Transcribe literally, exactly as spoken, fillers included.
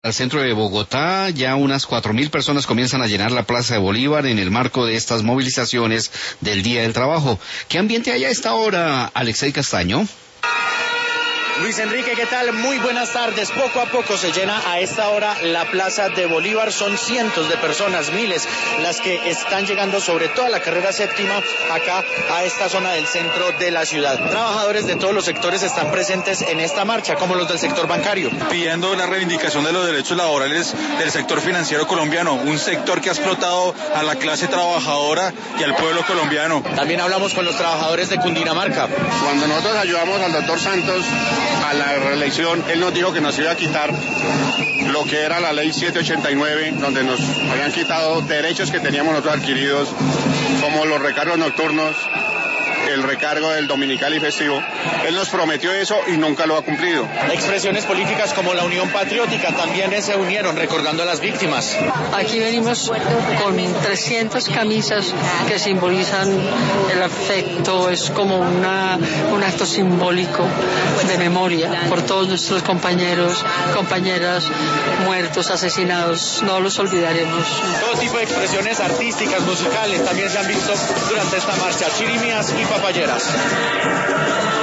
Al centro de Bogotá, ya unas cuatro mil personas comienzan a llenar la Plaza de Bolívar en el marco de estas movilizaciones del Día del Trabajo. ¿Qué ambiente hay a esta hora, Alexei Castaño? Luis Enrique, ¿qué tal? Muy buenas tardes. Poco a poco se llena a esta hora la Plaza de Bolívar. Son cientos de personas, miles, las que están llegando sobre toda la carrera séptima acá a esta zona del centro de la ciudad. Trabajadores de todos los sectores están presentes en esta marcha, como los del sector bancario. Pidiendo la reivindicación de los derechos laborales del sector financiero colombiano, un sector que ha explotado a la clase trabajadora y al pueblo colombiano. También hablamos con los trabajadores de Cundinamarca. Cuando nosotros ayudamos al doctor Santos a la reelección, él nos dijo que nos iba a quitar lo que era la ley setecientos ochenta y nueve, donde nos habían quitado derechos que teníamos nosotros adquiridos, como los recargos nocturnos, el recargo del dominical y festivo. Él nos prometió eso y nunca lo ha cumplido. Expresiones políticas como la Unión Patriótica también se unieron recordando a las víctimas. Aquí venimos con trescientas camisas que simbolizan el afecto, es como una, un acto simbólico de memoria por todos nuestros compañeros, compañeras muertos, asesinados, no los olvidaremos. Todo tipo de expresiones artísticas, musicales también se han visto durante esta marcha, chirimías y papayeras.